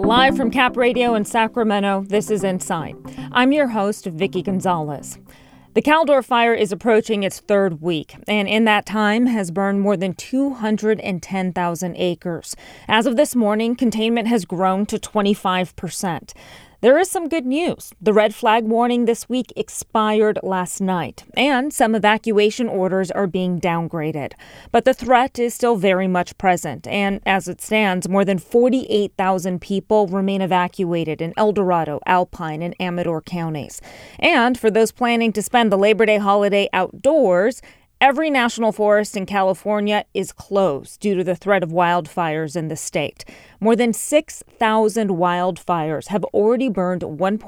Live from Cap Radio in Sacramento, this is Insight. I'm your host, Vicky Gonzalez. The Caldor Fire is approaching its third week, and in that time has burned more than 210,000 acres. As of this morning, containment has grown to 25%. There is some good news. The red flag warning this week expired last night, and some evacuation orders are being downgraded. But the threat is still very much present, and as it stands, more than 48,000 people remain evacuated in El Dorado, Alpine, and Amador counties. And for those planning to spend the Labor Day holiday outdoors, every national forest in California is closed due to the threat of wildfires in the state. More than 6,000 wildfires have already burned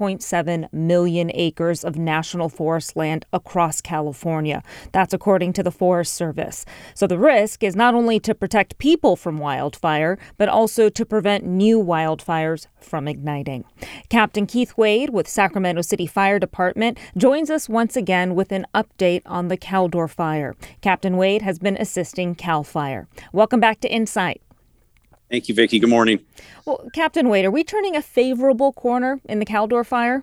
1.7 million acres of national forest land across California. That's according to the Forest Service. So the risk is not only to protect people from wildfire, but also to prevent new wildfires from igniting. Captain Keith Wade with Sacramento City Fire Department joins us once again with an update on the Caldor Fire. Captain Wade has been assisting CAL FIRE. Welcome back to Insight. Thank you, Vicki. Good morning. Well, Captain Wade, are we turning a favorable corner in the Caldor Fire?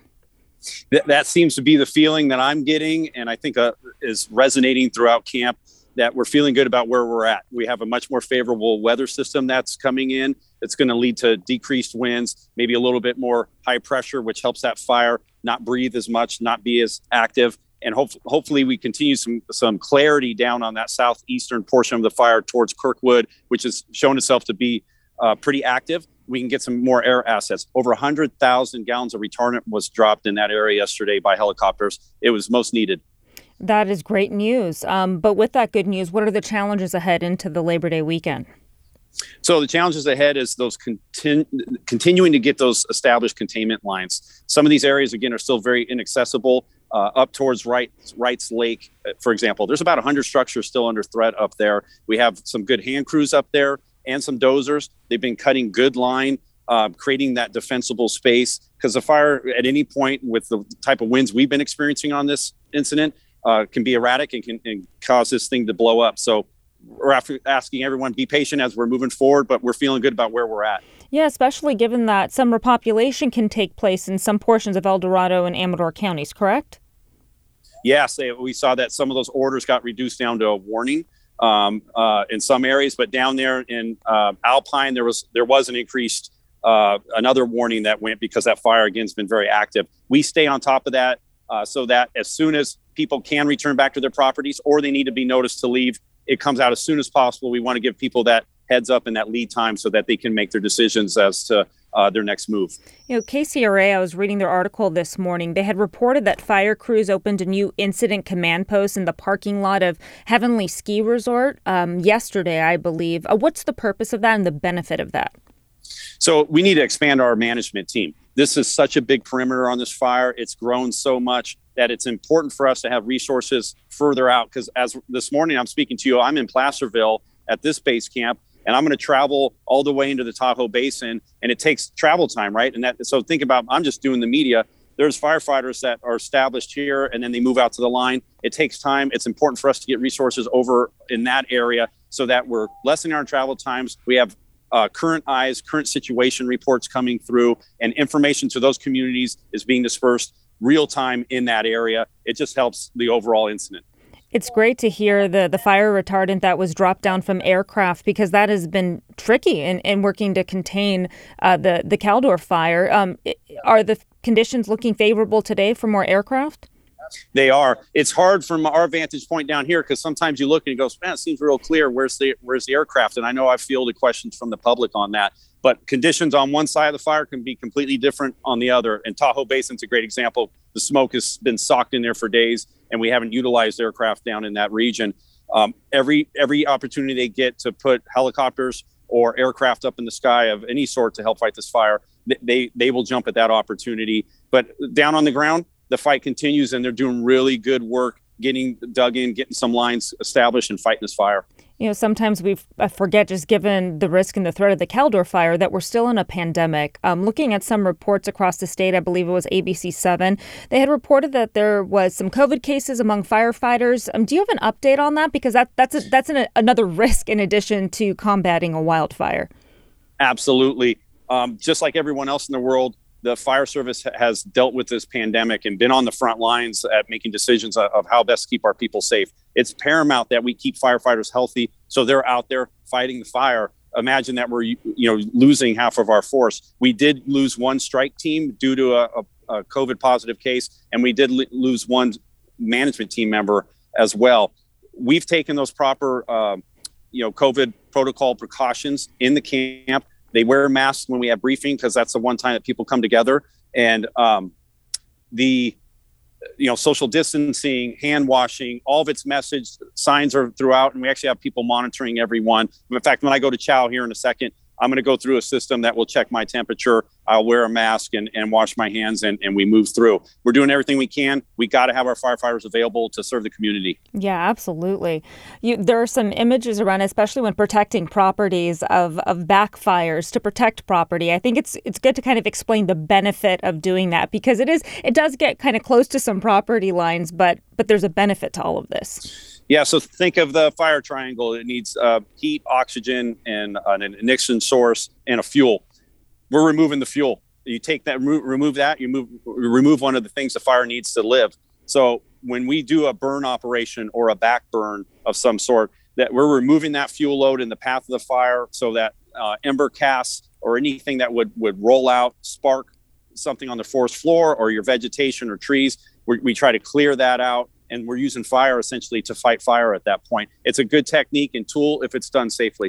That seems to be the feeling that I'm getting, and I think is resonating throughout camp, that we're feeling good about where we're at. We have a much more favorable weather system that's coming in. It's going to lead to decreased winds, maybe a little bit more high pressure, which helps that fire not breathe as much, not be as active. And hopefully we continue some clarity down on that southeastern portion of the fire towards Kirkwood, which has shown itself to be pretty active. We can get some more air assets. Over 100,000 gallons of retardant was dropped in that area yesterday by helicopters. It was most needed. That is great news. But with that good news, what are the challenges ahead into the Labor Day weekend? So the challenges ahead is those continuing to get those established containment lines. Some of these areas, again, are still very inaccessible. Up towards Wrights Lake, for example, there's about 100 structures still under threat up there. We have some good hand crews up there and some dozers. They've been cutting good line, creating that defensible space, because the fire at any point with the type of winds we've been experiencing on this incident can be erratic and can cause this thing to blow up. So we're asking everyone be patient as we're moving forward, but we're feeling good about where we're at. Yeah, especially given that some repopulation can take place in some portions of El Dorado and Amador counties, correct? Yes, we saw that some of those orders got reduced down to a warning in some areas, but down there in Alpine, there was an increased another warning that went because that fire again has been very active. We stay on top of that so that as soon as people can return back to their properties or they need to be noticed to leave, it comes out as soon as possible. We want to give people that heads up and that lead time so that they can make their decisions as to their next move. You know, KCRA, I was reading their article this morning. They had reported that fire crews opened a new incident command post in the parking lot of Heavenly Ski Resort yesterday, I believe. What's the purpose of that and the benefit of that? So we need to expand our management team. This is such a big perimeter on this fire. It's grown so much that it's important for us to have resources further out. Because as this morning I'm speaking to you, I'm in Placerville at this base camp, and I'm going to travel all the way into the Tahoe Basin, and it takes travel time, right? So think about, I'm just doing the media. There's firefighters that are established here, and then they move out to the line. It takes time. It's important for us to get resources over in that area so that we're lessening our travel times. We have current situation reports coming through, and information to those communities is being dispersed real time in that area. It just helps the overall incident. It's great to hear the fire retardant that was dropped down from aircraft, because that has been tricky in working to contain the Caldor fire. Are the conditions looking favorable today for more aircraft? They are. It's hard from our vantage point down here because sometimes you look and you go, man, it seems real clear. Where's the aircraft? And I know I've fielded questions from the public on that. But conditions on one side of the fire can be completely different on the other. And Tahoe Basin's a great example. The smoke has been socked in there for days, and we haven't utilized aircraft down in that region. Every opportunity they get to put helicopters or aircraft up in the sky of any sort to help fight this fire, they will jump at that opportunity. But down on the ground, the fight continues, and they're doing really good work getting dug in, getting some lines established and fighting this fire. You know, sometimes we forget, just given the risk and the threat of the Caldor fire, that we're still in a pandemic. Looking at some reports across the state, I believe it was ABC7, they had reported that there was some COVID cases among firefighters. Do you have an update on that? Because that's another risk in addition to combating a wildfire. Absolutely. Just like everyone else in the world, the fire service has dealt with this pandemic and been on the front lines at making decisions of how best to keep our people safe. It's paramount that we keep firefighters healthy so they're out there fighting the fire. Imagine that we're losing half of our force. We did lose one strike team due to a COVID positive case, and we did lose one management team member as well. We've taken those proper COVID protocol precautions in the camp. They wear masks when we have briefing because that's the one time that people come together. And the social distancing, hand washing, all of its message signs are throughout, and we actually have people monitoring everyone. In fact, when I go to chow here in a second, I'm going to go through a system that will check my temperature. I'll wear a mask and wash my hands, and we move through. We're doing everything we can. We got to have our firefighters available to serve the community. Yeah, absolutely. There are some images around, especially when protecting properties of backfires to protect property. I think it's good to kind of explain the benefit of doing that, because it does get kind of close to some property lines, but there's a benefit to all of this. Yeah, so think of the fire triangle. It needs heat, oxygen, and an ignition source and a fuel. We're removing the fuel. You take that, remove that, remove one of the things the fire needs to live. So when we do a burn operation or a back burn of some sort, that we're removing that fuel load in the path of the fire so that ember casts or anything that would roll out, spark something on the forest floor or your vegetation or trees, we try to clear that out. And we're using fire essentially to fight fire at that point. It's a good technique and tool if it's done safely.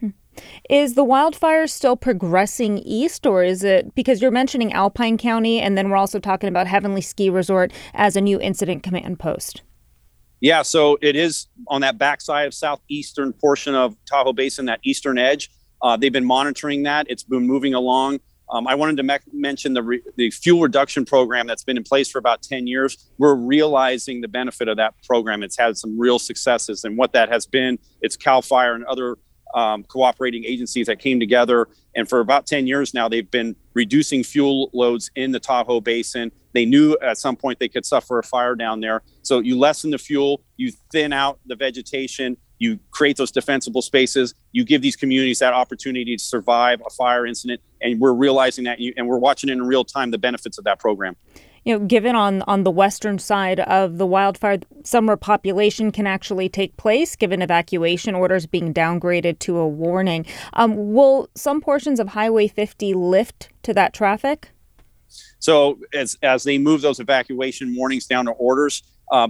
Is the wildfire still progressing east, or is it, because you're mentioning Alpine County, and then we're also talking about Heavenly Ski Resort as a new incident command post? Yeah, so it is on that backside of southeastern portion of Tahoe Basin, that eastern edge. They've been monitoring that. It's been moving along. I wanted to mention the fuel reduction program that's been in place for about 10 years. We're realizing the benefit of that program. It's had some real successes. And what that has been, it's CAL FIRE and other cooperating agencies that came together. And for about 10 years now, they've been reducing fuel loads in the Tahoe Basin. They knew at some point they could suffer a fire down there. So you lessen the fuel, you thin out the vegetation, you create those defensible spaces, you give these communities that opportunity to survive a fire incident. And we're realizing that, and we're watching in real time the benefits of that program. Given on the western side of the wildfire, some repopulation can actually take place, given evacuation orders being downgraded to a warning. Will some portions of Highway 50 lift to that traffic? So as they move those evacuation warnings down to orders,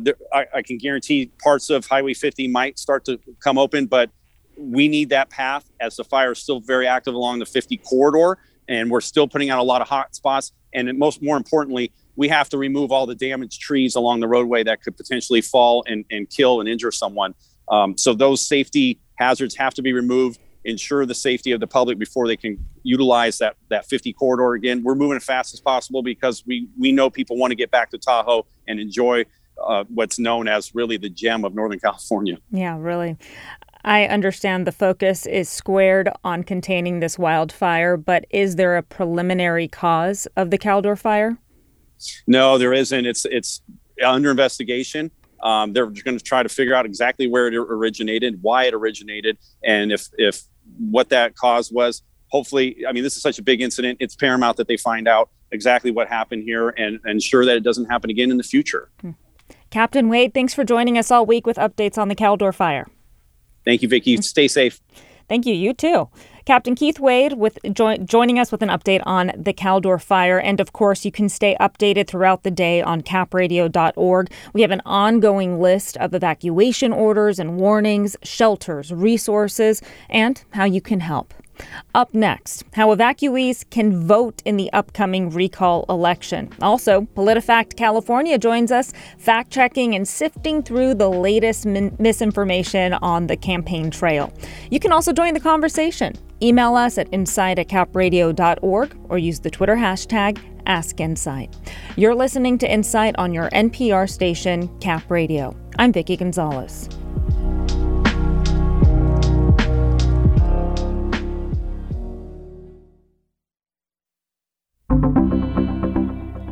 I can guarantee parts of Highway 50 might start to come open, but we need that path as the fire is still very active along the 50 corridor, and we're still putting out a lot of hot spots. And more importantly, we have to remove all the damaged trees along the roadway that could potentially fall and kill and injure someone. So those safety hazards have to be removed, ensure the safety of the public before they can utilize that 50 corridor again. We're moving as fast as possible because we know people want to get back to Tahoe and enjoy what's known as really the gem of Northern California. Yeah, really. I understand the focus is squared on containing this wildfire, but is there a preliminary cause of the Caldor fire? No, there isn't. It's under investigation. They're going to try to figure out exactly where it originated, why it originated, and if what that cause was. Hopefully, this is such a big incident. It's paramount that they find out exactly what happened here and ensure that it doesn't happen again in the future. Captain Wade, thanks for joining us all week with updates on the Caldor fire. Thank you, Vicki. Stay safe. Thank you. You too. Captain Keith Wade joining us with an update on the Caldor fire. And of course, you can stay updated throughout the day on capradio.org. We have an ongoing list of evacuation orders and warnings, shelters, resources, and how you can help. Up next, how evacuees can vote in the upcoming recall election. Also, PolitiFact California joins us, fact-checking and sifting through the latest misinformation on the campaign trail. You can also join the conversation. Email us at insight@capradio.org or use the Twitter hashtag #AskInsight. You're listening to Insight on your NPR station, Cap Radio. I'm Vicki Gonzalez.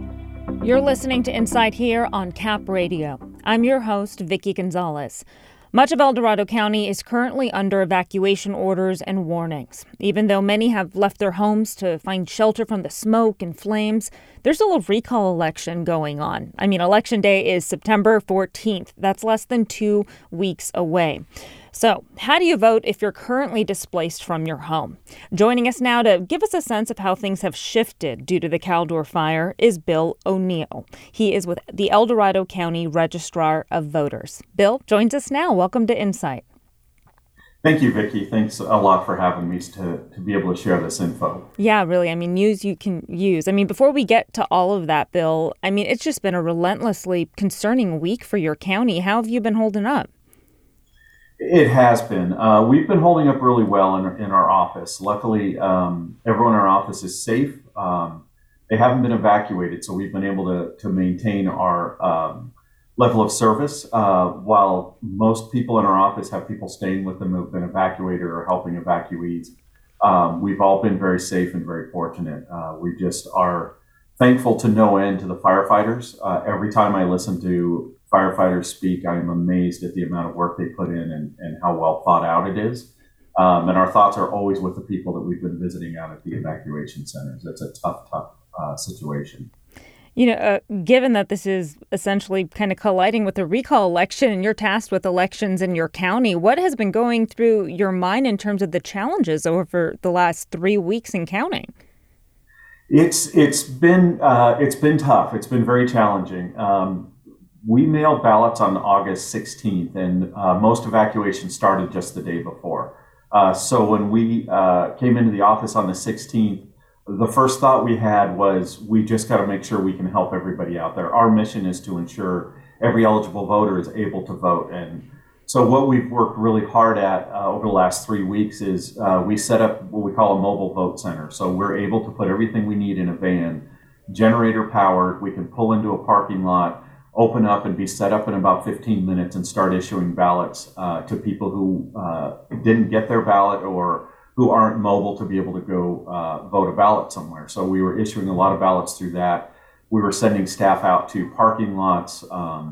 You're listening to Insight here on Cap Radio. I'm your host, Vicki Gonzalez. Much of El Dorado County is currently under evacuation orders and warnings. Even though many have left their homes to find shelter from the smoke and flames, there's still a recall election going on. Election day is September 14th. That's less than 2 weeks away. So, how do you vote if you're currently displaced from your home? Joining us now to give us a sense of how things have shifted due to the Caldor fire is Bill O'Neill. He is with the El Dorado County Registrar of Voters. Bill joins us now. Welcome to Insight. Thank you, Vicki. Thanks a lot for having me to be able to share this info. Yeah, really. News you can use. Before we get to all of that, Bill, it's just been a relentlessly concerning week for your county. How have you been holding up? It has been. We've been holding up really well in our office. Luckily, everyone in our office is safe. They haven't been evacuated, so we've been able to maintain our level of service. While most people in our office have people staying with them who've been evacuated or helping evacuees, we've all been very safe and very fortunate. We just are thankful to no end to the firefighters. Every time I listen to firefighters speak, I'm amazed at the amount of work they put in and how well thought out it is. And our thoughts are always with the people that we've been visiting out at the evacuation centers. It's a tough situation. Given that this is essentially kind of colliding with the recall election and you're tasked with elections in your county, what has been going through your mind in terms of the challenges over the last 3 weeks and counting? It's been tough. It's been very challenging. We mailed ballots on August 16th, and most evacuations started just the day before. So when we came into the office on the 16th, the first thought we had was we just got to make sure we can help everybody out there. Our mission is to ensure every eligible voter is able to vote. And so what we've worked really hard at over the last 3 weeks is we set up what we call a mobile vote center. So we're able to put everything we need in a van, generator powered. We can pull into a parking lot, open up and be set up in about 15 minutes and start issuing ballots to people who didn't get their ballot or who aren't mobile to be able to go vote a ballot somewhere. So we were issuing a lot of ballots through that. We were sending staff out to parking lots,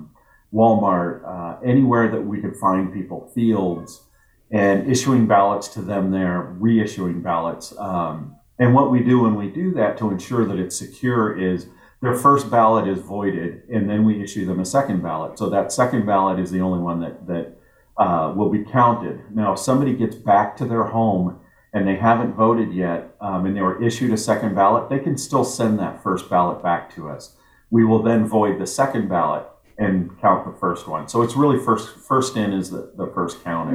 Walmart, anywhere that we could find people, fields, and issuing ballots to them there, reissuing ballots. And what we do when we do that to ensure that it's secure is their first ballot is voided, and then we issue them a second ballot. So that second ballot is the only one that will be counted. Now, if somebody gets back to their home and they haven't voted yet, and they were issued a second ballot, they can still send that first ballot back to us. We will then void the second ballot and count the first one. So it's really first in is the first counted.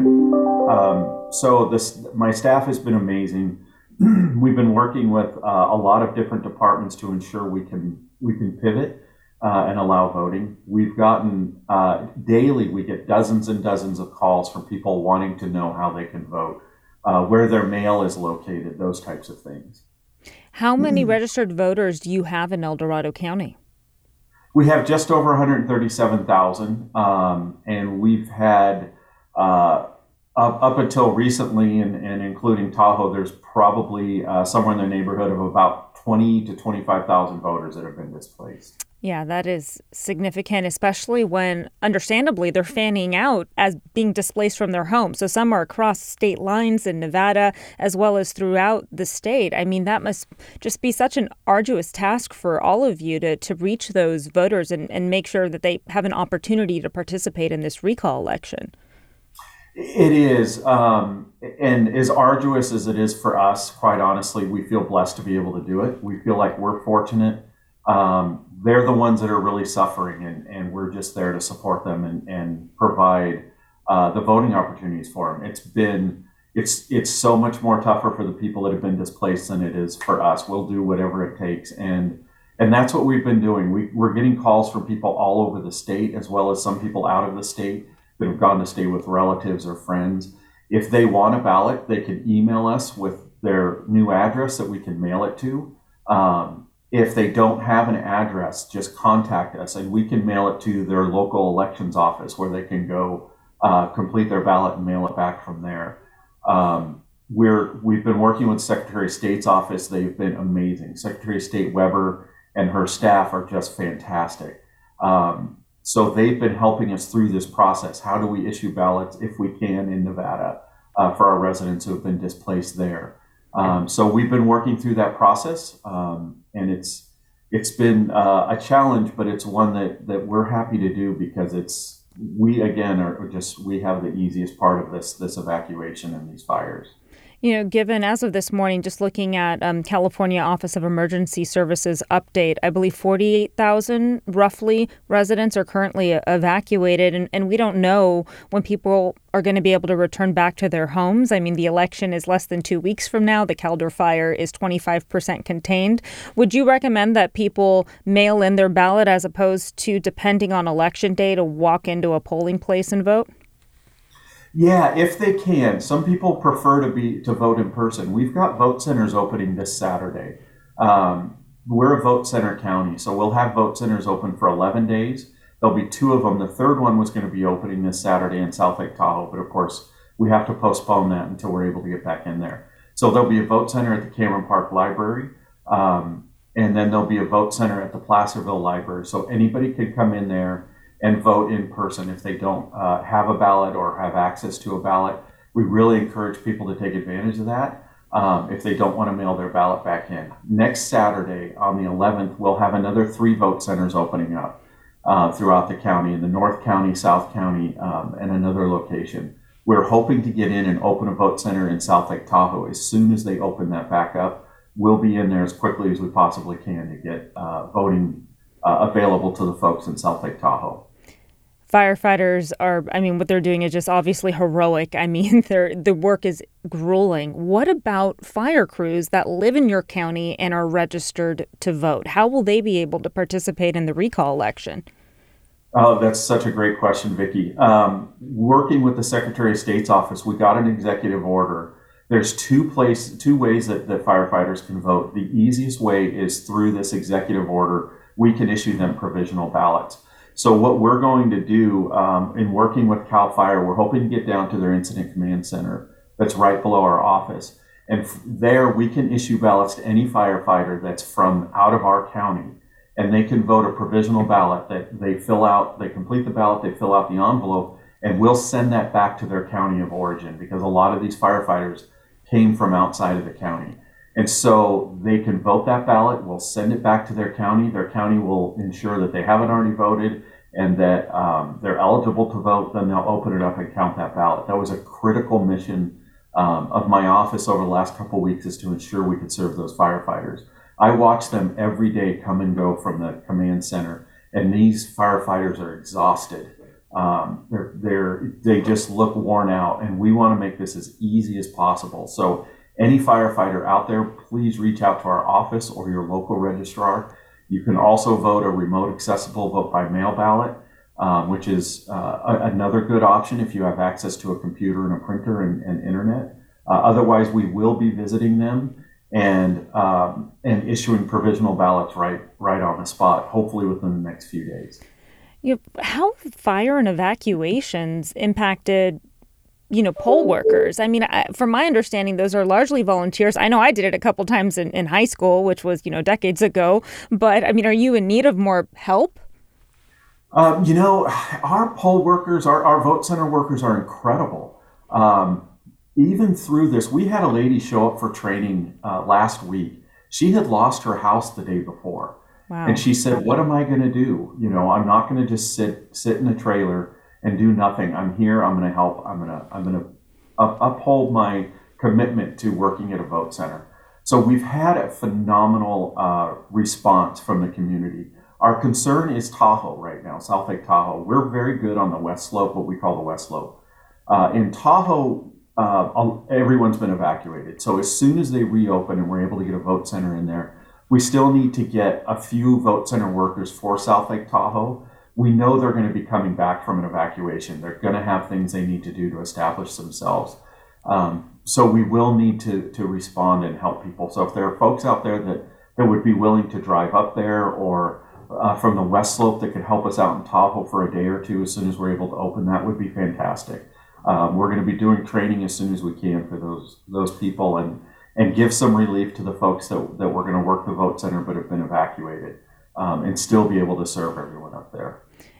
My staff has been amazing. We've been working with a lot of different departments to ensure we can pivot and allow voting. We've gotten daily, we get dozens and dozens of calls from people wanting to know how they can vote, where their mail is located, those types of things. How many registered voters do you have in El Dorado County? We have just over 137,000, and we've had up until recently, and including Tahoe, there's probably somewhere in the neighborhood of about 20 to 25,000 voters that have been displaced. Yeah, that is significant, especially when, understandably, they're fanning out as being displaced from their homes. So some are across state lines in Nevada, as well as throughout the state. That must just be such an arduous task for all of you to reach those voters and make sure that they have an opportunity to participate in this recall election. It is, and as arduous as it is for us, quite honestly, we feel blessed to be able to do it. We feel like we're fortunate. They're the ones that are really suffering, and we're just there to support them and provide the voting opportunities for them. It's so much more tougher for the people that have been displaced than it is for us. We'll do whatever it takes, and that's what we've been doing. We're getting calls from people all over the state, as well as some people out of the state that have gone to stay with relatives or friends. If they want a ballot, they can email us with their new address that we can mail it to. If they don't have an address, just contact us and we can mail it to their local elections office where they can go complete their ballot and mail it back from there. We've been working with Secretary of State's office. They've been amazing. Secretary of State Weber and her staff are just fantastic. So they've been helping us through this process. How do we issue ballots if we can in Nevada for our residents who have been displaced there? So we've been working through that process, and it's been a challenge, but it's one that we're happy to do because we have the easiest part of this evacuation and these fires. Given as of this morning, just looking at California Office of Emergency Services update, I believe 48,000 roughly residents are currently evacuated. And we don't know when people are going to be able to return back to their homes. I mean, the election is less than 2 weeks from now. The Caldor fire is 25% contained. Would you recommend that people mail in their ballot as opposed to depending on election day to walk into a polling place and vote? Yeah, if they can. Some people prefer to vote in person. We've got vote centers opening this Saturday. We're a vote center county, so we'll have vote centers open for 11 days. There'll be 2 of them. The third one was going to be opening this Saturday in South Lake Tahoe, but of course we have to postpone that until we're able to get back in there. So there'll be a vote center at the Cameron Park Library, and then there'll be a vote center at the Placerville Library. So anybody could come in there and vote in person if they don't have a ballot or have access to a ballot. We really encourage people to take advantage of that if they don't want to mail their ballot back in. Next Saturday, on the 11th, we'll have another 3 vote centers opening up throughout the county, in the North County, South County, and another location. We're hoping to get in and open a vote center in South Lake Tahoe. As soon as they open that back up, we'll be in there as quickly as we possibly can to get voting available to the folks in South Lake Tahoe. Firefighters what they're doing is just obviously heroic. The work is grueling. What about fire crews that live in your county and are registered to vote? How will they be able to participate in the recall election? Oh, that's such a great question, Vicki. Working with the Secretary of State's office, we got an executive order. There's two ways that firefighters can vote. The easiest way is through this executive order. We can issue them provisional ballots. So what we're going to do in working with CAL FIRE, we're hoping to get down to their incident command center that's right below our office. And there we can issue ballots to any firefighter that's from out of our county. And they can vote a provisional ballot that they fill out, they complete the ballot, they fill out the envelope, and we'll send that back to their county of origin because a lot of these firefighters came from outside of the county. And so they can vote that ballot. We'll send it back to their county. Their county will ensure that they haven't already voted and that they're eligible to vote. Then they'll open it up and count that ballot. That was a critical mission of my office over the last couple of weeks, is to ensure we could serve those firefighters. I watch them every day come and go from the command center, and these firefighters are exhausted. They just look worn out, and we want to make this as easy as possible. So any firefighter out there, please reach out to our office or your local registrar. You can also vote a remote accessible vote by mail ballot, which is another good option if you have access to a computer and a printer and internet. Otherwise, we will be visiting them and issuing provisional ballots right on the spot, hopefully within the next few days. How have fire and evacuations impacted poll workers? From my understanding, those are largely volunteers. I know I did it a couple times in high school, which was, decades ago. But, are you in need of more help? Our poll workers, our vote center workers are incredible. Even through this, we had a lady show up for training last week. She had lost her house the day before. Wow. And she said, what am I going to do? I'm not going to just sit in a trailer and do nothing. I'm here. I'm going to help. I'm going to uphold my commitment to working at a vote center. So we've had a phenomenal response from the community. Our concern is Tahoe right now, South Lake Tahoe. We're very good on the West Slope, what we call the West Slope. In Tahoe, everyone's been evacuated. So as soon as they reopen and we're able to get a vote center in there, we still need to get a few vote center workers for South Lake Tahoe. We know they're going to be coming back from an evacuation. They're going to have things they need to do to establish themselves. So we will need to respond and help people. So if there are folks out there that would be willing to drive up there, or from the West Slope that could help us out in Tahoe for a day or two as soon as we're able to open, that would be fantastic. We're going to be doing training as soon as we can for those people and give some relief to the folks that we're going to work the vote center but have been evacuated, and still be able to serve everyone up there.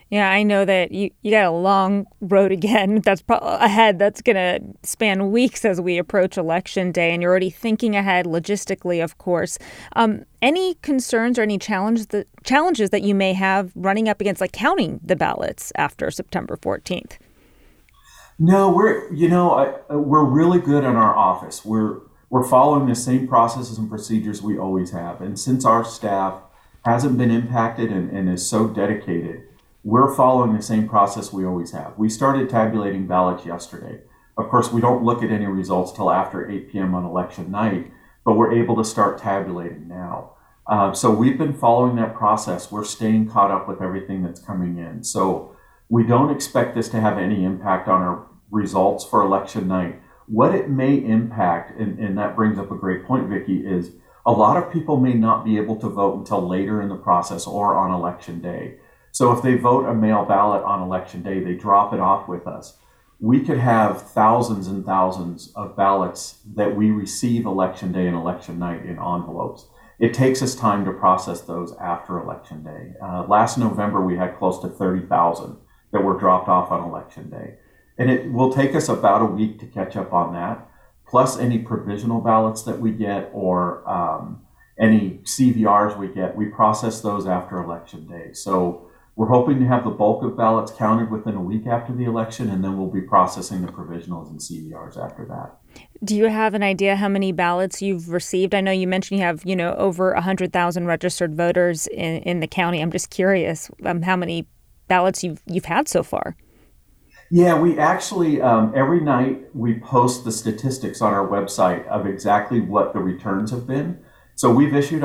Yeah, I know that you got a long road again. That's ahead. That's going to span weeks as we approach Election Day, and you're already thinking ahead logistically, of course. Any concerns or any challenges that you may have running up against, like counting the ballots after September 14th? No, we're really good in our office. We're following the same processes and procedures we always have, and since our staff hasn't been impacted and is so dedicated, we're following the same process we always have. We started tabulating ballots yesterday. Of course, we don't look at any results till after 8 p.m. on election night, but we're able to start tabulating now. So we've been following that process. We're staying caught up with everything that's coming in. So we don't expect this to have any impact on our results for election night. What it may impact, and that brings up a great point, Vicki, is a lot of people may not be able to vote until later in the process or on election day. So if they vote a mail ballot on election day, they drop it off with us. We could have thousands and thousands of ballots that we receive election day and election night in envelopes. It takes us time to process those after election day. Last November, we had close to 30,000 that were dropped off on election day. And it will take us about a week to catch up on that, plus any provisional ballots that we get or any CVRs we get. We process those after election day. So we're hoping to have the bulk of ballots counted within a week after the election, and then we'll be processing the provisionals and CVRs after that. Do you have an idea how many ballots you've received? I know you mentioned you have, over 100,000 registered voters in the county. I'm just curious how many ballots you've had so far. Yeah, we actually, every night we post the statistics on our website of exactly what the returns have been. So we've issued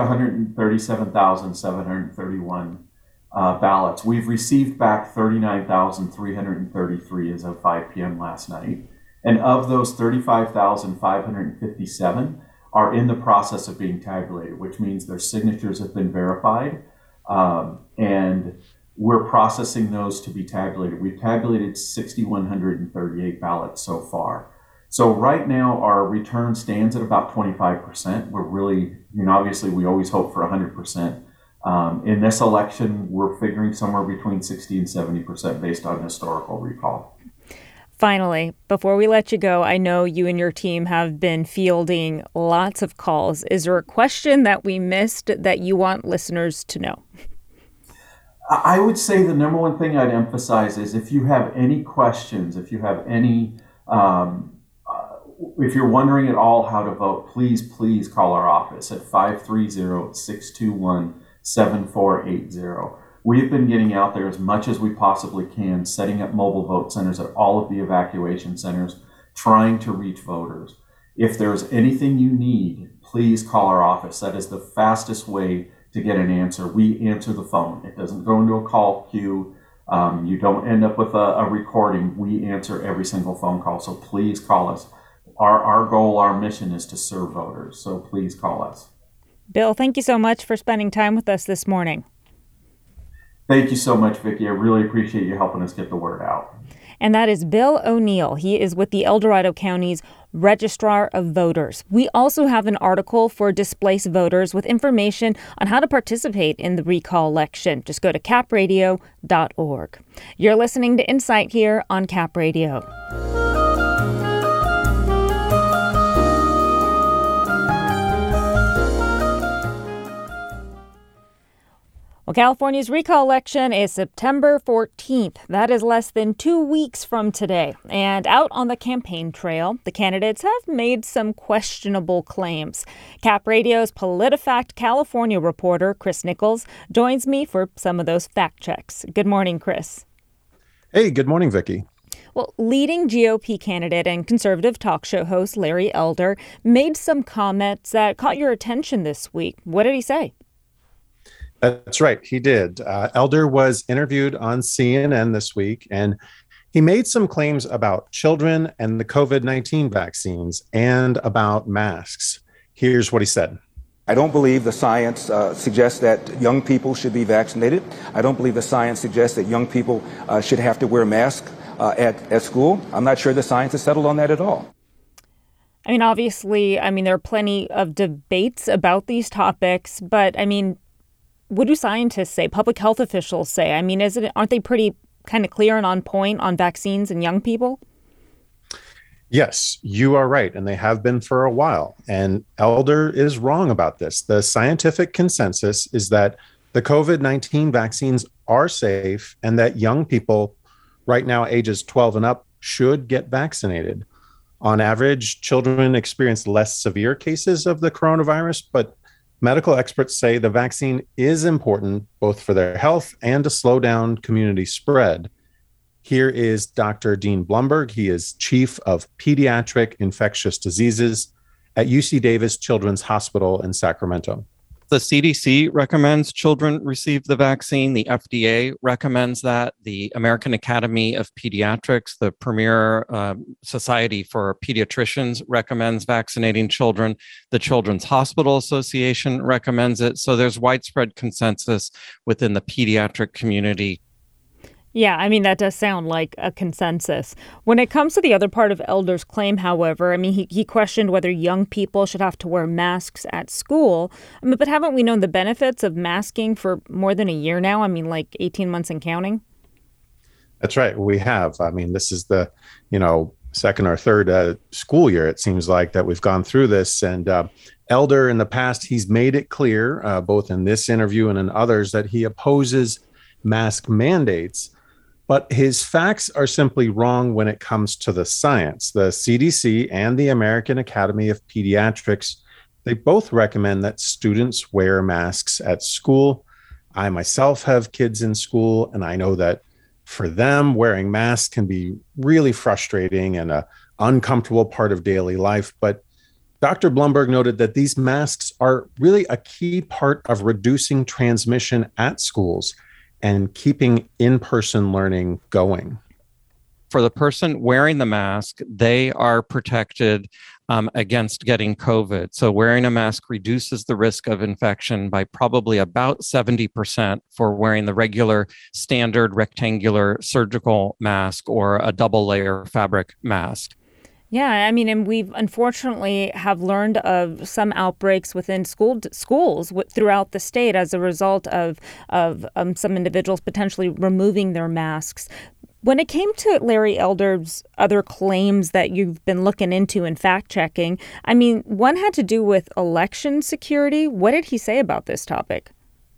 137,731 ballots. We've received back 39,333 as of 5 p.m. last night. And of those, 35,557 are in the process of being tabulated, which means their signatures have been verified. And we're processing those to be tabulated. We've tabulated 6,138 ballots so far. So right now, our return stands at about 25%. We're really, obviously we always hope for 100%. In this election, we're figuring somewhere between 60 and 70% based on historical recall. Finally, before we let you go, I know you and your team have been fielding lots of calls. Is there a question that we missed that you want listeners to know? I would say the number one thing I'd emphasize is if you have any questions, if you have any, if you're wondering at all how to vote, please call our office at 530-621-7480. We've been getting out there as much as we possibly can, setting up mobile vote centers at all of the evacuation centers, trying to reach voters. If there's anything you need, please call our office. That is the fastest way to get an answer. We answer the phone. It doesn't go into a call queue. You don't end up with a recording. We answer every single phone call. So please call us. Our goal, our mission is to serve voters. So please call us. Bill, thank you so much for spending time with us this morning. Thank you so much, Vicki. I really appreciate you helping us get the word out. And that is Bill O'Neill. He is with the El Dorado County's Registrar of Voters. We also have an article for displaced voters with information on how to participate in the recall election. Just go to capradio.org. You're listening to Insight here on Cap Radio. Well, California's recall election is September 14th. That is less than 2 weeks from today. And out on the campaign trail, the candidates have made some questionable claims. Cap Radio's PolitiFact California reporter, Chris Nichols, joins me for some of those fact checks. Good morning, Chris. Hey, good morning, Vicki. Well, leading GOP candidate and conservative talk show host Larry Elder made some comments that caught your attention this week. What did he say? That's right. He did. Elder was interviewed on CNN this week, and he made some claims about children and the COVID-19 vaccines and about masks. Here's what he said. I don't believe the science suggests that young people should be vaccinated. I don't believe the science suggests that young people should have to wear masks at school. I'm not sure the science is settled on that at all. Obviously, there are plenty of debates about these topics, but what do scientists say? Public health officials say? I mean, aren't they pretty kind of clear and on point on vaccines and young people? Yes, you are right. And they have been for a while. And Elder is wrong about this. The scientific consensus is that the COVID-19 vaccines are safe and that young people right now, ages 12 and up, should get vaccinated. On average, children experience less severe cases of the coronavirus, but medical experts say the vaccine is important both for their health and to slow down community spread. Here is Dr. Dean Blumberg. He is Chief of Pediatric Infectious Diseases at UC Davis Children's Hospital in Sacramento. The CDC recommends children receive the vaccine. The FDA recommends that. The American Academy of Pediatrics, the premier society for pediatricians, recommends vaccinating children. The Children's Hospital Association recommends it. So there's widespread consensus within the pediatric community. Yeah, I mean, that does sound like a consensus. When it comes to the other part of Elder's claim, however, I mean, he questioned whether young people should have to wear masks at school. I mean, but haven't we known the benefits of masking for more than a year now? I mean, like 18 months and counting? That's right. We have. I mean, this is the, second or third school year, it seems like, that we've gone through this. And Elder, in the past, he's made it clear, both in this interview and in others, that he opposes mask mandates. But his facts are simply wrong when it comes to the science. The CDC and the American Academy of Pediatrics, they both recommend that students wear masks at school. I myself have kids in school, and I know that for them, wearing masks can be really frustrating and an uncomfortable part of daily life. But Dr. Blumberg noted that these masks are really a key part of reducing transmission at schools and keeping in-person learning going. For the person wearing the mask, they are protected against getting COVID. So wearing a mask reduces the risk of infection by probably about 70% for wearing the regular standard rectangular surgical mask or a double layer fabric mask. Yeah, I mean, and we've unfortunately have learned of some outbreaks within schools throughout the state as a result of some individuals potentially removing their masks. When it came to Larry Elder's other claims that you've been looking into and fact-checking, I mean, one had to do with election security. What did he say about this topic?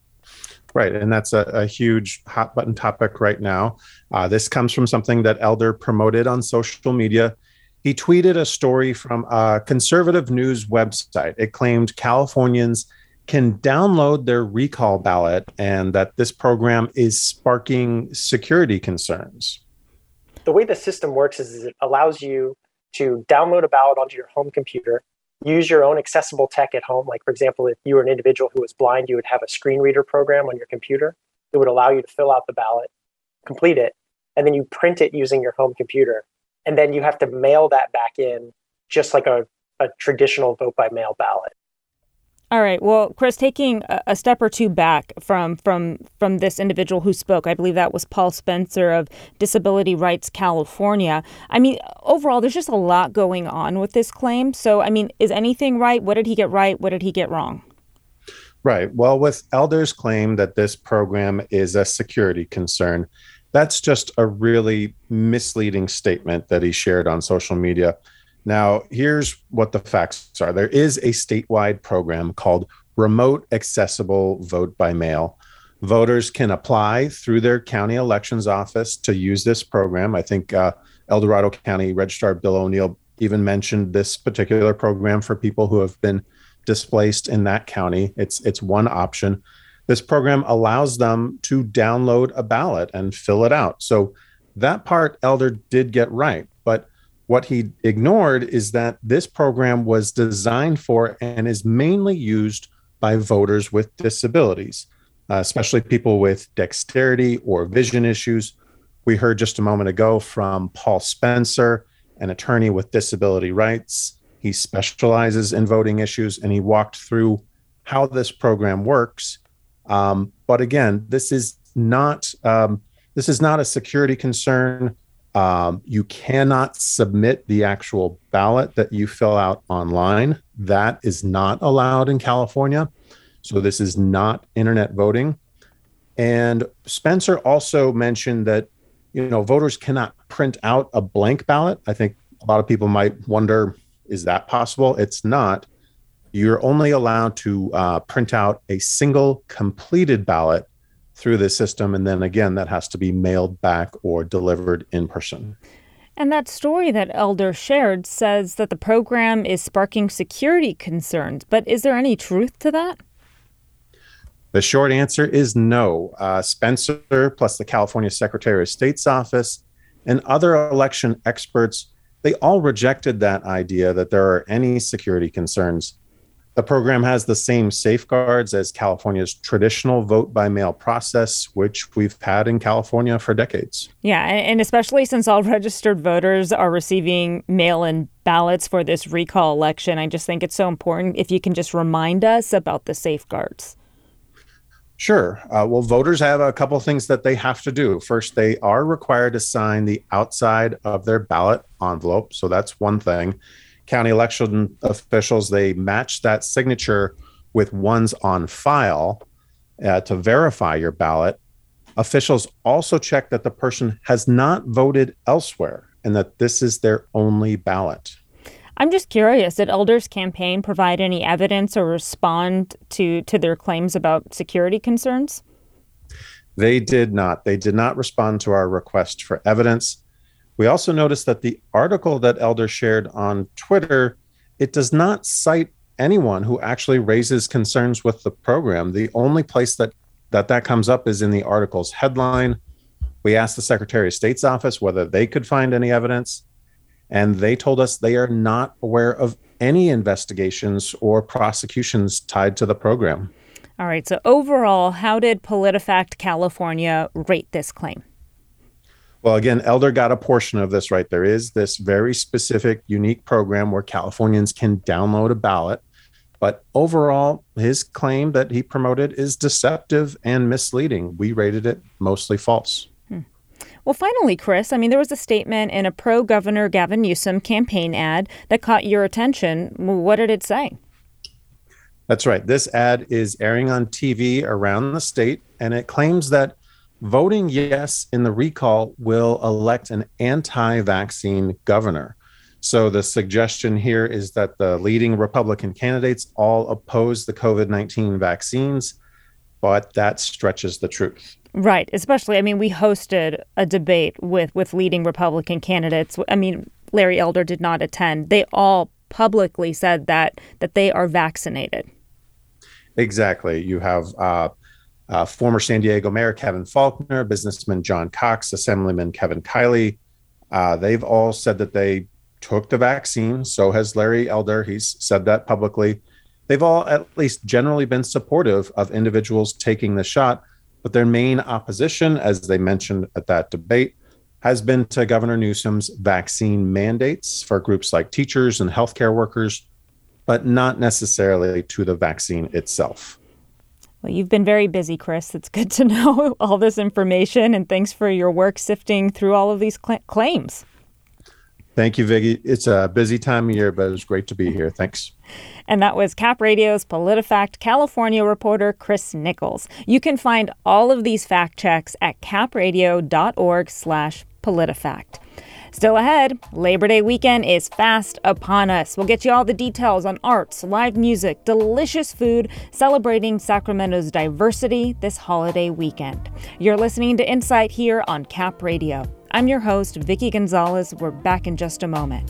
Right, and that's a huge hot-button topic right now. This comes from something that Elder promoted on social media. He tweeted a story from a conservative news website. It claimed Californians can download their recall ballot and that this program is sparking security concerns. The way the system works is it allows you to download a ballot onto your home computer, use your own accessible tech at home. Like, for example, if you were an individual who was blind, you would have a screen reader program on your computer. It would allow you to fill out the ballot, complete it, and then you print it using your home computer. And then you have to mail that back in just like a traditional vote by mail ballot. All right. Well, Chris, taking a step or two back from this individual who spoke, I believe that was Paul Spencer of Disability Rights California. I mean, overall, there's just a lot going on with this claim. So, I mean, is anything right? What did he get right? What did he get wrong? Right. Well, with Elder's claim that this program is a security concern, that's just a really misleading statement that he shared on social media. Now, here's what the facts are. There is a statewide program called Remote Accessible Vote by Mail. Voters can apply through their county elections office to use this program. I think El Dorado County Registrar Bill O'Neill even mentioned this particular program for people who have been displaced in that county. It's one option. This program allows them to download a ballot and fill it out. So that part Elder did get right. But what he ignored is that this program was designed for and is mainly used by voters with disabilities, especially people with dexterity or vision issues. We heard just a moment ago from Paul Spencer, an attorney with disability rights. He specializes in voting issues, and he walked through how this program works. But again, this is not a security concern. You cannot submit the actual ballot that you fill out online. That is not allowed in California. So this is not internet voting. And Spencer also mentioned that, voters cannot print out a blank ballot. I think a lot of people might wonder, is that possible? It's not. You're only allowed to print out a single completed ballot through the system. And then again, that has to be mailed back or delivered in person. And that story that Elder shared says that the program is sparking security concerns. But is there any truth to that? The short answer is no. Spencer, plus the California Secretary of State's office and other election experts, they all rejected that idea that there are any security concerns. The program has the same safeguards as California's traditional vote by mail process, which we've had in California for decades. Yeah, and especially since all registered voters are receiving mail-in ballots for this recall election, I just think it's so important if you can just remind us about the safeguards. Sure. Well, voters have a couple things that they have to do. First, they are required to sign the outside of their ballot envelope. So that's one thing. County election officials, they match that signature with ones on file to verify your ballot. Officials also check that the person has not voted elsewhere and that this is their only ballot. I'm just curious, did Elder's campaign provide any evidence or respond to their claims about security concerns? They did not. They did not respond to our request for evidence. We also noticed that the article that Elder shared on Twitter, it does not cite anyone who actually raises concerns with the program. The only place that comes up is in the article's headline. We asked the Secretary of State's office whether they could find any evidence, and they told us they are not aware of any investigations or prosecutions tied to the program. All right. So overall, how did PolitiFact California rate this claim? Well, again, Elder got a portion of this right. There is this very specific, unique program where Californians can download a ballot. But overall, his claim that he promoted is deceptive and misleading. We rated it mostly false. Well, finally, Chris, there was a statement in a pro-Governor Gavin Newsom campaign ad that caught your attention. What did it say? That's right. This ad is airing on TV around the state, and it claims that voting yes in the recall will elect an anti-vaccine governor. So the suggestion here is that the leading Republican candidates all oppose the COVID-19 vaccines, but that stretches the truth. Right. Especially, we hosted a debate with leading Republican candidates. Larry Elder did not attend. They all publicly said that they are vaccinated. Exactly. You have former San Diego Mayor Kevin Faulconer, businessman John Cox, Assemblyman Kevin Kiley. They've all said that they took the vaccine. So has Larry Elder. He's said that publicly. They've all at least generally been supportive of individuals taking the shot. But their main opposition, as they mentioned at that debate, has been to Governor Newsom's vaccine mandates for groups like teachers and healthcare workers, but not necessarily to the vaccine itself. Well, you've been very busy, Chris. It's good to know all this information, and thanks for your work sifting through all of these claims. Thank you, Vicki. It's a busy time of year, but it was great to be here. Thanks. And that was Cap Radio's PolitiFact California reporter, Chris Nichols. You can find all of these fact checks at capradio.org/PolitiFact. Still ahead, Labor Day weekend is fast upon us. We'll get you all the details on arts, live music, delicious food, celebrating Sacramento's diversity this holiday weekend. You're listening to Insight here on Cap Radio. I'm your host, Vicki Gonzalez. We're back in just a moment.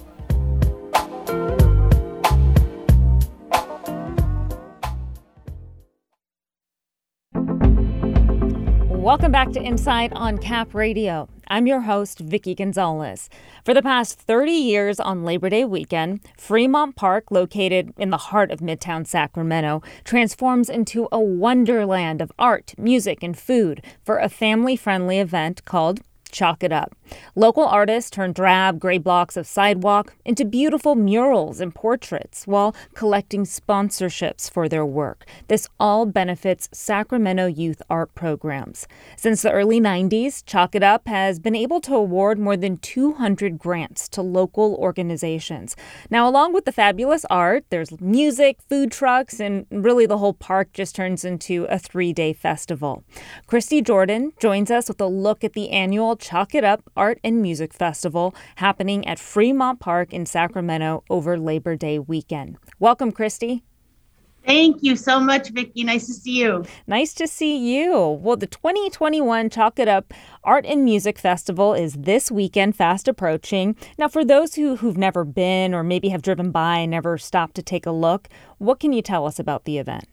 Welcome back to Insight on Cap Radio. I'm your host, Vicki Gonzalez. For the past 30 years on Labor Day weekend, Fremont Park, located in the heart of Midtown Sacramento, transforms into a wonderland of art, music, and food for a family-friendly event called Chalk It Up. Local artists turn drab gray blocks of sidewalk into beautiful murals and portraits while collecting sponsorships for their work. This all benefits Sacramento youth art programs. Since the early 90s, Chalk It Up has been able to award more than 200 grants to local organizations. Now, along with the fabulous art, there's music, food trucks, and really the whole park just turns into a 3-day festival. Christy Jordan joins us with a look at the annual Chalk It Up Art and Music Festival happening at Fremont Park in Sacramento over Labor Day weekend. Welcome, Christy. Thank you so much, Vicki. Nice to see you. Nice to see you. Well, the 2021 Chalk It Up Art and Music Festival is this weekend, fast approaching. Now, for those who've never been or maybe have driven by and never stopped to take a look, what can you tell us about the event?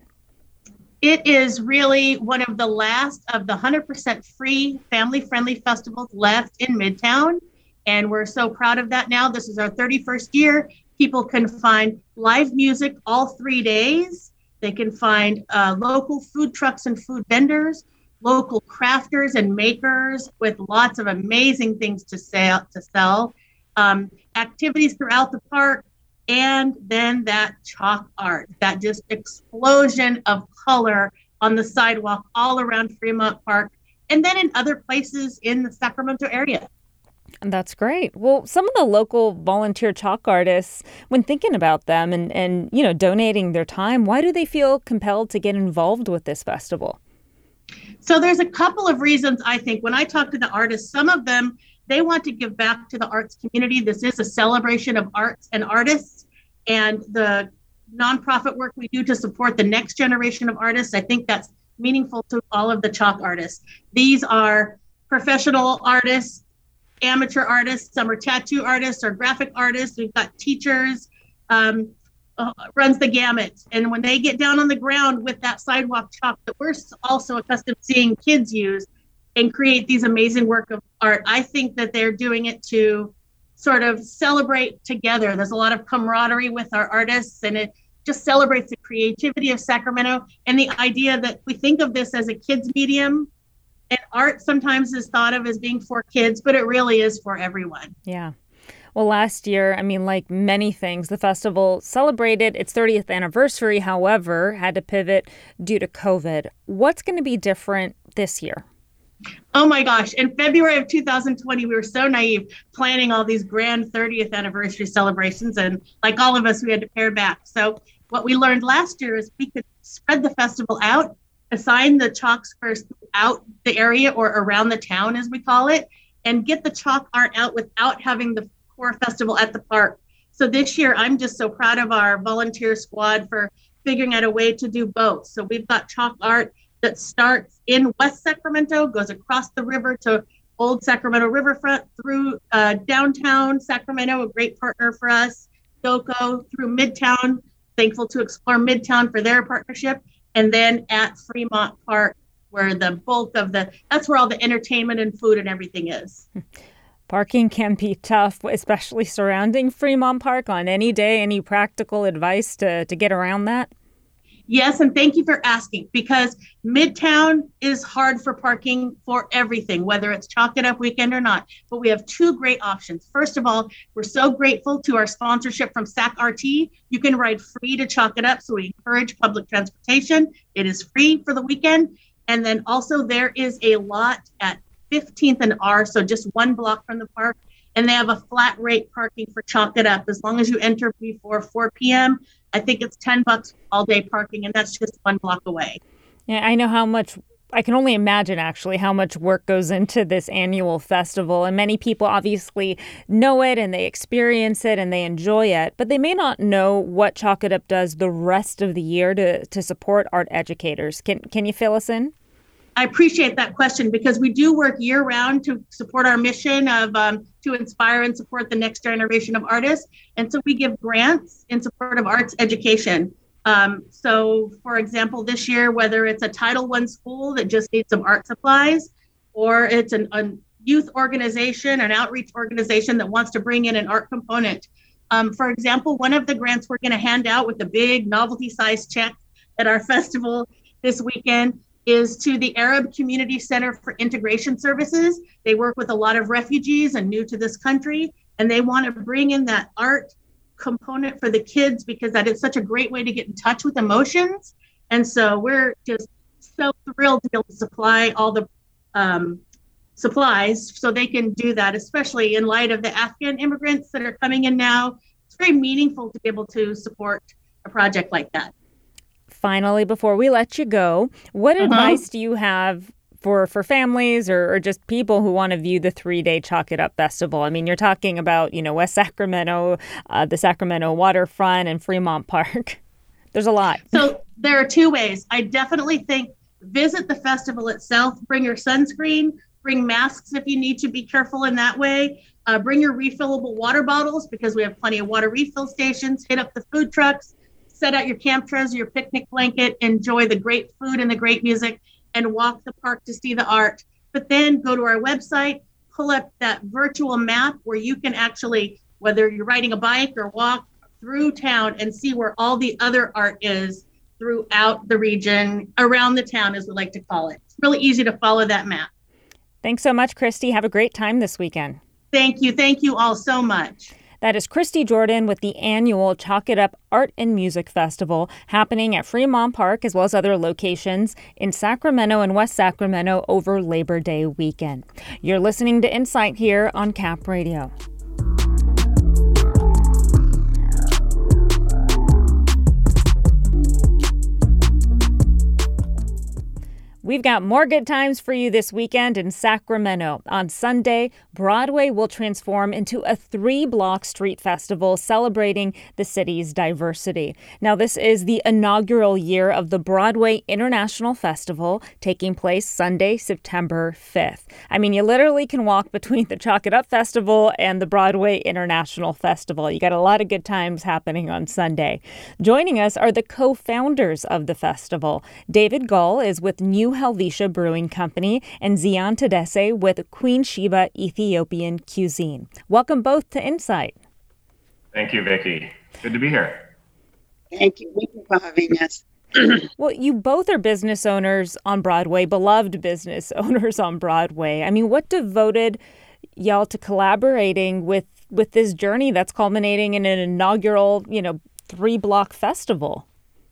It is really one of the last of the 100% free, family-friendly festivals left in Midtown, and we're so proud of that now. This is our 31st year. People can find live music all 3 days. They can find local food trucks and food vendors, local crafters and makers with lots of amazing things to sell, activities throughout the park, and then that chalk art, that just explosion of color on the sidewalk all around Fremont Park, and then in other places in the Sacramento area. And that's great. Well, some of the local volunteer chalk artists, when thinking about them and donating their time, why do they feel compelled to get involved with this festival? So there's a couple of reasons, I think. When I talk to the artists, some of them, they want to give back to the arts community. This is a celebration of arts and artists, and the nonprofit work we do to support the next generation of artists, I think that's meaningful to all of the chalk artists. These are professional artists, amateur artists, some are tattoo artists or graphic artists. We've got teachers, runs the gamut. And when they get down on the ground with that sidewalk chalk that we're also accustomed to seeing kids use and create these amazing work of art, I think that they're doing it to sort of celebrate together. There's a lot of camaraderie with our artists, and it just celebrates the creativity of Sacramento and the idea that we think of this as a kids medium, and art sometimes is thought of as being for kids, but it really is for everyone. Yeah. Well, last year, like many things, the festival celebrated its 30th anniversary, however, had to pivot due to COVID. What's going to be different this year? Oh my gosh. In February of 2020, we were so naive planning all these grand 30th anniversary celebrations. And like all of us, we had to pare back. So what we learned last year is we could spread the festival out, assign the chalk squares out the area or around the town, as we call it, and get the chalk art out without having the core festival at the park. So this year, I'm just so proud of our volunteer squad for figuring out a way to do both. So we've got chalk art that starts in West Sacramento, goes across the river to Old Sacramento Riverfront, through downtown Sacramento, a great partner for us, GOCO, through Midtown, thankful to Explore Midtown for their partnership, and then at Fremont Park, where the bulk of that's where all the entertainment and food and everything is. Parking can be tough, especially surrounding Fremont Park on any day. Any practical advice to get around that? Yes, and thank you for asking, because Midtown is hard for parking for everything, whether it's Chalk It Up weekend or not. But we have two great options. First of all, we're so grateful to our sponsorship from SacRT. You can ride free to Chalk It Up, so we encourage public transportation. It is free for the weekend. And then also there is a lot at 15th and R, so just one block from the park. And they have a flat rate parking for Chalk It Up. As long as you enter before 4 p.m., I think it's $10 all day parking, and that's just one block away. Yeah, I know I can only imagine actually how much work goes into this annual festival. And many people obviously know it and they experience it and they enjoy it, but they may not know what Chalk It Up does the rest of the year to support art educators. Can you fill us in? I appreciate that question, because we do work year round to support our mission of to inspire and support the next generation of artists. And so we give grants in support of arts education. So for example, this year, whether it's a Title I school that just needs some art supplies, or it's a youth organization, an outreach organization that wants to bring in an art component. For example, one of the grants we're going to hand out with a big novelty size check at our festival this weekend is to the Arab Community Center for Integration Services. They work with a lot of refugees and new to this country, and they want to bring in that art component for the kids because that is such a great way to get in touch with emotions. And so we're just so thrilled to be able to supply all the supplies so they can do that, especially in light of the Afghan immigrants that are coming in now. It's very meaningful to be able to support a project like that. Finally, before we let you go, what advice do you have for families or just people who want to view the 3-day Chalk It Up Festival? I mean, you're talking about, West Sacramento, the Sacramento waterfront and Fremont Park. There's a lot. So there are 2 ways. I definitely think visit the festival itself, bring your sunscreen, bring masks if you need to be careful in that way. Bring your refillable water bottles because we have plenty of water refill stations. Hit up the food trucks. Set out your camp chairs, your picnic blanket, enjoy the great food and the great music, and walk the park to see the art. But then go to our website, pull up that virtual map where you can actually, whether you're riding a bike or walk through town and see where all the other art is throughout the region, around the town, as we like to call it. It's really easy to follow that map. Thanks so much, Christy. Have a great time this weekend. Thank you. Thank you all so much. That is Christy Jordan with the annual Chalk It Up Art and Music Festival happening at Fremont Park as well as other locations in Sacramento and West Sacramento over Labor Day weekend. You're listening to Insight here on Cap Radio. We've got more good times for you this weekend in Sacramento. On Sunday, Broadway will transform into a 3-block street festival celebrating the city's diversity. Now, this is the inaugural year of the Broadway International Festival, taking place Sunday, September 5th. I mean, you literally can walk between the Chalk It Up Festival and the Broadway International Festival. You got a lot of good times happening on Sunday. Joining us are the co-founders of the festival. David Gull is with New Helvetia Brewing Company and Zion Tadesse with Queen Sheba Ethiopian Cuisine. Welcome both to Insight. Thank you, Vicki. Good to be here. Thank you for having us. Well, you both are business owners on Broadway, beloved business owners on Broadway. I mean, what devoted y'all to collaborating with this journey that's culminating in an inaugural, 3-block festival?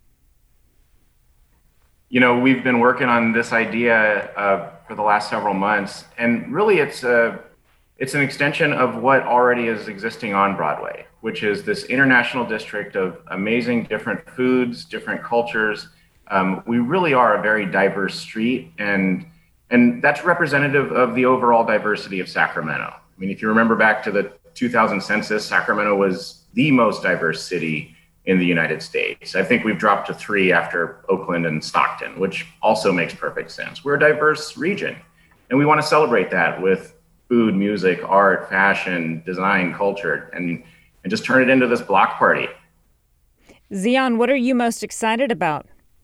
We've been working on this idea for the last several months, and really it's an extension of what already is existing on Broadway, which is this international district of amazing different foods, different cultures. We really are a very diverse street, and that's representative of the overall diversity of Sacramento. I mean, if you remember back to the 2000 census, Sacramento was the most diverse city in the United States. I think we've dropped to 3 after Oakland and Stockton, which also makes perfect sense. We're a diverse region, and we want to celebrate that with food, music, art, fashion, design, culture, and just turn it into this block party. Zion, what are you most excited about?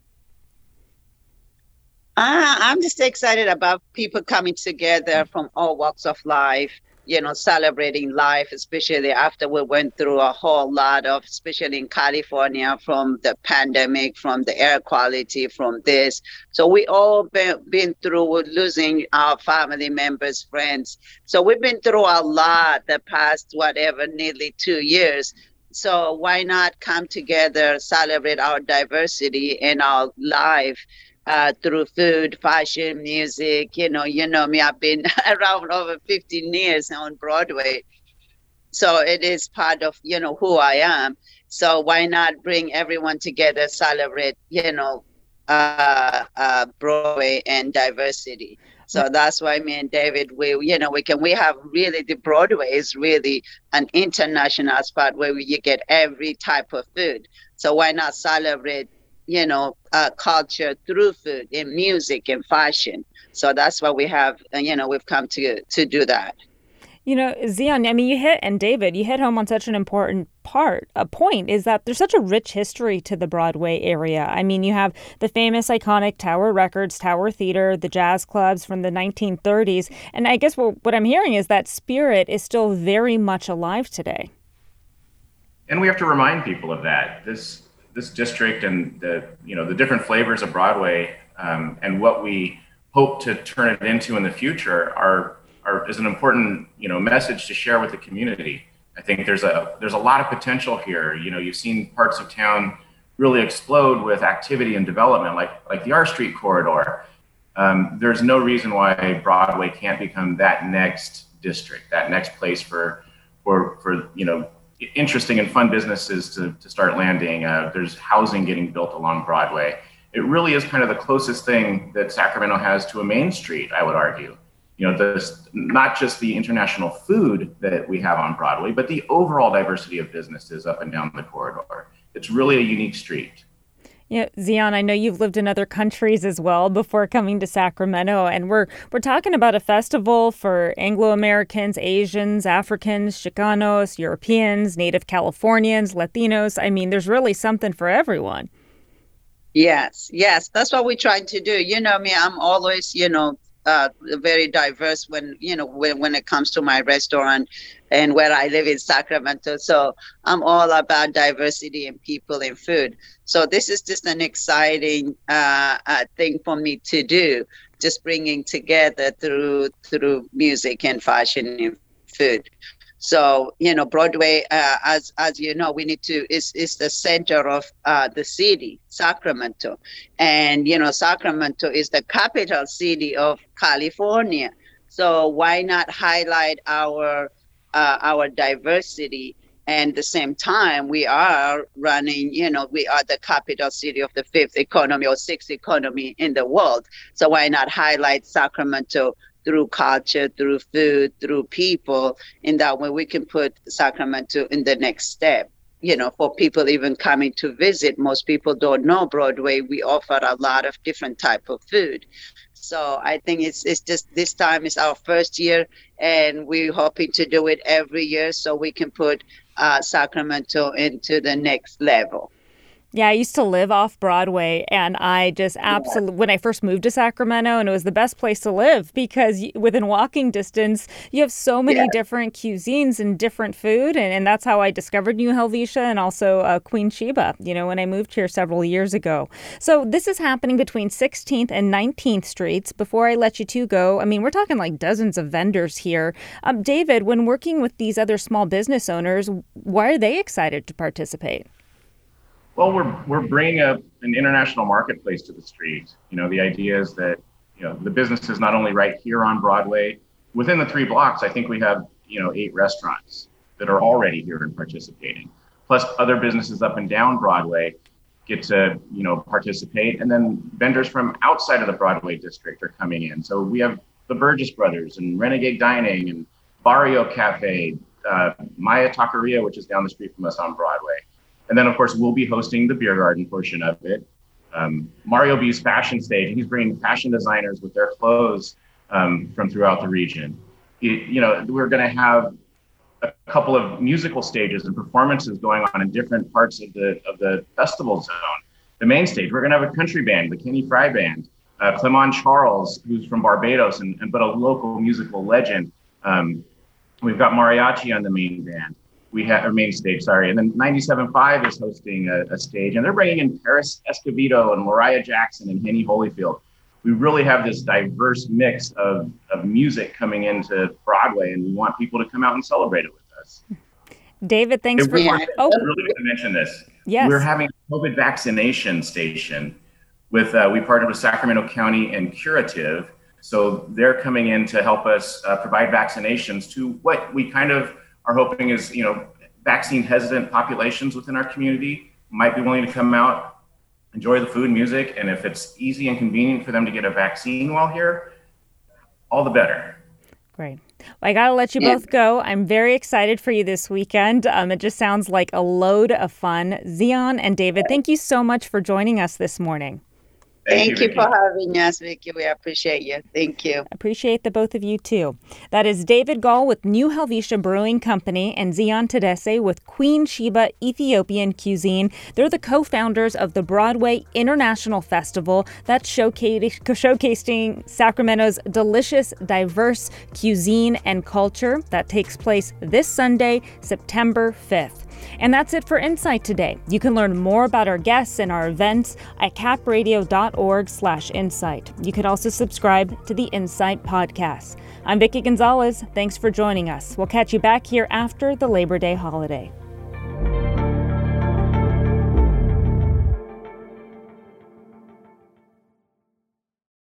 I'm just excited about people coming together from all walks of life, celebrating life, especially after we went through a whole lot of, especially in California, from the pandemic, from the air quality, from this. So we all been through losing our family members, friends. So we've been through a lot the past, nearly 2 years. So why not come together, celebrate our diversity in our life? Through food, fashion, music, you know me, I've been around over 15 years on Broadway. So it is part of, who I am. So why not bring everyone together, celebrate, Broadway and diversity. So that's why me and David, we have really, the Broadway is really an international spot where you get every type of food. So why not celebrate culture through food and music and fashion. So that's what we have, we've come to do that. Zion, I mean, you hit home on such an important point is that there's such a rich history to the Broadway area. I mean, you have the famous iconic Tower Records, Tower Theater, the jazz clubs from the 1930s. And I guess what I'm hearing is that spirit is still very much alive today. And we have to remind people of that. this district and the different flavors of Broadway and what we hope to turn it into in the future is an important message to share with the community. I think there's a lot of potential here. You've seen parts of town really explode with activity and development, like the R Street corridor. There's no reason why Broadway can't become that next district, that next place for interesting and fun businesses to start landing. There's housing getting built along Broadway. It really is kind of the closest thing that Sacramento has to a Main Street, I would argue. There's not just the international food that we have on Broadway, but the overall diversity of businesses up and down the corridor. It's really a unique street. Yeah, Zion, I know you've lived in other countries as well before coming to Sacramento, and we're talking about a festival for Anglo-Americans, Asians, Africans, Chicanos, Europeans, Native Californians, Latinos. I mean, there's really something for everyone. Yes, that's what we're trying to do. You know me, I'm always, very diverse when it comes to my restaurant and where I live in Sacramento. So I'm all about diversity in people and food. So this is just an exciting thing for me to do, just bringing together through music and fashion and food. So, Broadway, as you know, is the center of the city, Sacramento. And, Sacramento is the capital city of California. So why not highlight our diversity? And at the same time, we are running, we are the capital city of the fifth economy or sixth economy in the world. So why not highlight Sacramento through culture, through food, through people? In that way, we can put Sacramento in the next step. For people even coming to visit, most people don't know Broadway. We offer a lot of different type of food. So I think it's just this time is our first year, and we're hoping to do it every year so we can put Sacramento into the next level. Yeah, I used to live off Broadway, and I just absolutely, when I first moved to Sacramento, and it was the best place to live because within walking distance, you have so many different cuisines and different food, and that's how I discovered New Helvetia and also Queen Sheba, when I moved here several years ago. So this is happening between 16th and 19th Streets. Before I let you two go, I mean, we're talking like dozens of vendors here. David, when working with these other small business owners, why are they excited to participate? Well, we're bringing an international marketplace to the street. The idea is that, the business is not only right here on Broadway. Within the 3 blocks, I think we have, 8 restaurants that are already here and participating. Plus other businesses up and down Broadway get to, participate. And then vendors from outside of the Broadway district are coming in. So we have the Burgess Brothers and Renegade Dining and Barrio Cafe, Maya Taqueria, which is down the street from us on Broadway. And then, of course, we'll be hosting the beer garden portion of it. Mario B's fashion stage, he's bringing fashion designers with their clothes from throughout the region. We're going to have a couple of musical stages and performances going on in different parts of the festival zone. The main stage, we're going to have a country band, the Kenny Fry Band, Clement Charles, who's from Barbados but a local musical legend. We've got mariachi on the main band. We have our main stage, and then 97.5 is hosting a stage, and they're bringing in Paris Escovedo and Mariah Jackson and Henny Holyfield. We really have this diverse mix of music coming into Broadway, and we want people to come out and celebrate it with us. David, thanks for... really want to mention this. Yes. We're having a COVID vaccination station we partnered with Sacramento County and Curative, so they're coming in to help us provide vaccinations to what we kind of are hoping is, vaccine hesitant populations within our community might be willing to come out, enjoy the food and music. And if it's easy and convenient for them to get a vaccine while here, all the better. Great. Well, I got to let you both go. I'm very excited for you this weekend. It just sounds like a load of fun. Zion and David, thank you so much for joining us this morning. Thank you for having us, Vicki. We appreciate you. Thank you. Appreciate the both of you, too. That is David Gall with New Helvetia Brewing Company and Zion Tedesse with Queen Sheba Ethiopian Cuisine. They're the co-founders of the Broadway International Festival that's showcasing Sacramento's delicious, diverse cuisine and culture that takes place this Sunday, September 5th. And that's it for Insight today. You can learn more about our guests and our events at capradio.org/insight. You can also subscribe to the Insight podcast. I'm Vicki Gonzalez. Thanks for joining us. We'll catch you back here after the Labor Day holiday.